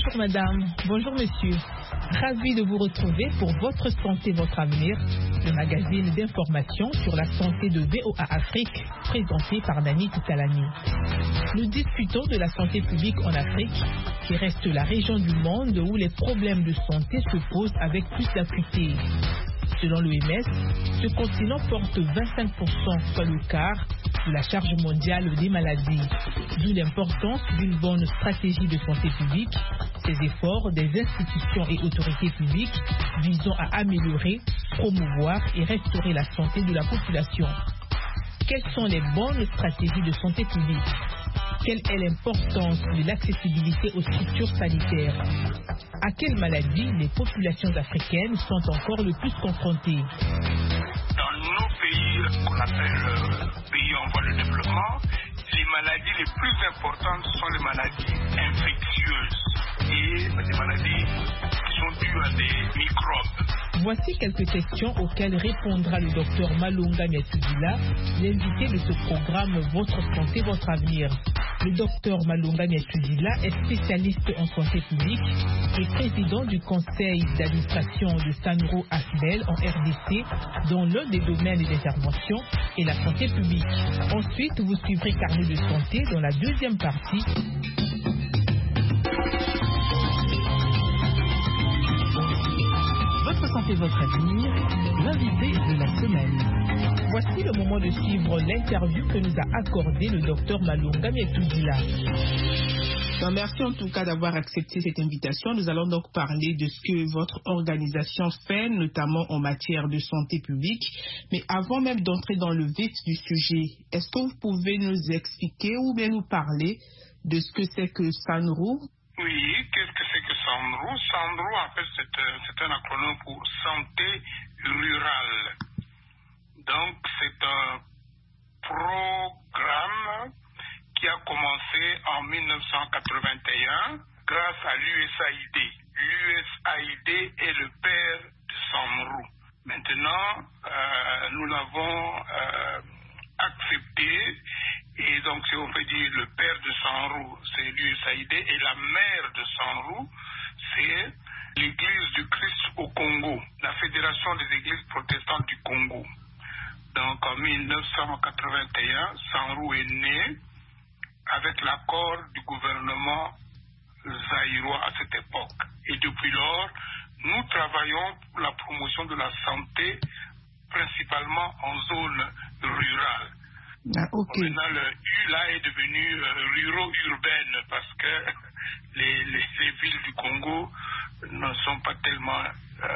Bonjour madame, bonjour monsieur. Ravi de vous retrouver pour Votre Santé, Votre Avenir, le magazine d'information sur la santé de VOA Afrique, présenté par Nani Toukalani. Nous discutons de la santé publique en Afrique, qui reste la région du monde où les problèmes de santé se posent avec plus d'acuité. Selon l'OMS, ce continent porte 25%, soit le quart, de la charge mondiale des maladies. D'où l'importance d'une bonne stratégie de santé publique, ces efforts des institutions et autorités publiques visant à améliorer, promouvoir et restaurer la santé de la population. Quelles sont les bonnes stratégies de santé publique? Quelle est l'importance de l'accessibilité aux structures sanitaires? À quelles maladies les populations africaines sont encore le plus confrontées? Dans nos pays qu'on appelle pays en voie de développement, les maladies les plus importantes sont les maladies infectieuses et des maladies qui sont dues à des microbes. Voici quelques questions auxquelles répondra le docteur Malunga Miatudila, l'invité de ce programme Votre Santé, Votre Avenir. Le docteur Malunga Miatudila est spécialiste en santé publique et président du conseil d'administration de Sanro Asbel en RDC, dont l'un des domaines d'intervention est la santé publique. Ensuite, vous suivrez Carnet de santé dans la deuxième partie. Votre santé, votre avenir, l'invité de la semaine. Voici le moment de suivre l'interview que nous a accordé le docteur Malunga Miatudila. Merci en tout cas d'avoir accepté cette invitation. Nous allons donc parler de ce que votre organisation fait, notamment en matière de santé publique. Mais avant même d'entrer dans le vif du sujet, est-ce que vous pouvez nous expliquer ou bien nous parler de ce que c'est que SANRO? Oui, qu'est-ce que c'est que SANRO? SANRO, en fait, c'est un acronyme pour Santé Rurale. Donc, c'est un programme qui a commencé en 1981 grâce à l'USAID. L'USAID est le père de SANRO. Maintenant, nous l'avons accepté. Et donc, si on peut dire le père de SANRO, c'est l'USAID, et la mère de SANRO, c'est l'Église du Christ au Congo, la Fédération des Églises protestantes du Congo. Donc, en 1981, SANRO est né avec l'accord du gouvernement zaïrois à cette époque. Et depuis lors, nous travaillons pour la promotion de la santé, principalement en zone rurale. Okay. Maintenant, le U là est devenu ruro-urbaine parce que les villes du Congo ne sont pas tellement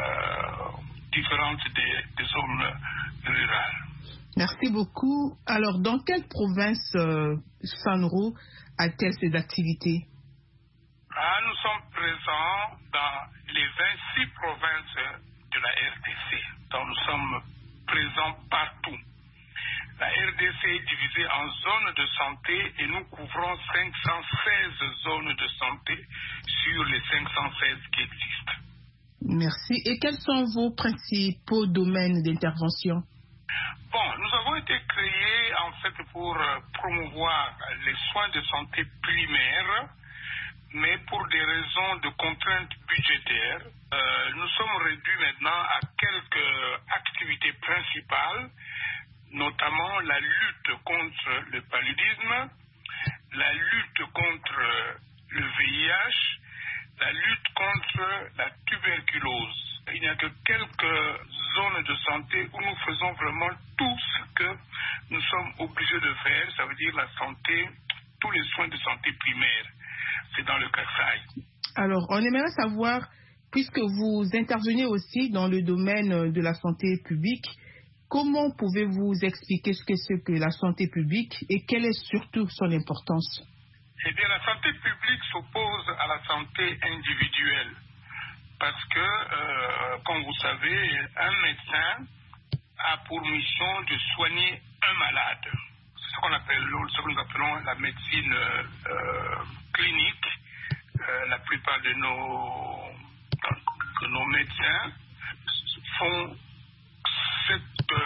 différentes des zones rurales. Merci beaucoup. Alors, dans quelle province SANRO a-t-elle ses activités? Nous sommes présents dans les 26 provinces de la RDC. Donc, nous sommes présents partout. La RDC est divisée en zones de santé et nous couvrons 516 zones de santé sur les 516 qui existent. Merci. Et quels sont vos principaux domaines d'intervention? Bon, nous avons été créés en fait pour promouvoir les soins de santé primaires, mais pour des raisons de contraintes budgétaires, nous sommes réduits maintenant à quelques activités principales, notamment la lutte contre le paludisme, la lutte contre le VIH, la lutte contre la tuberculose. Il n'y a que quelques zones de santé où nous faisons vraiment tout ce que nous sommes obligés de faire, ça veut dire la santé, tous les soins de santé primaire. C'est dans le Kasaï. Alors, on aimerait savoir, puisque vous intervenez aussi dans le domaine de la santé publique, comment pouvez-vous expliquer ce que c'est que la santé publique et quelle est surtout son importance? Eh bien, la santé publique s'oppose à la santé individuelle parce que, comme vous savez, un médecin a pour mission de soigner un malade. C'est ce ce que nous appelons la médecine clinique. La plupart de nos médecins font cette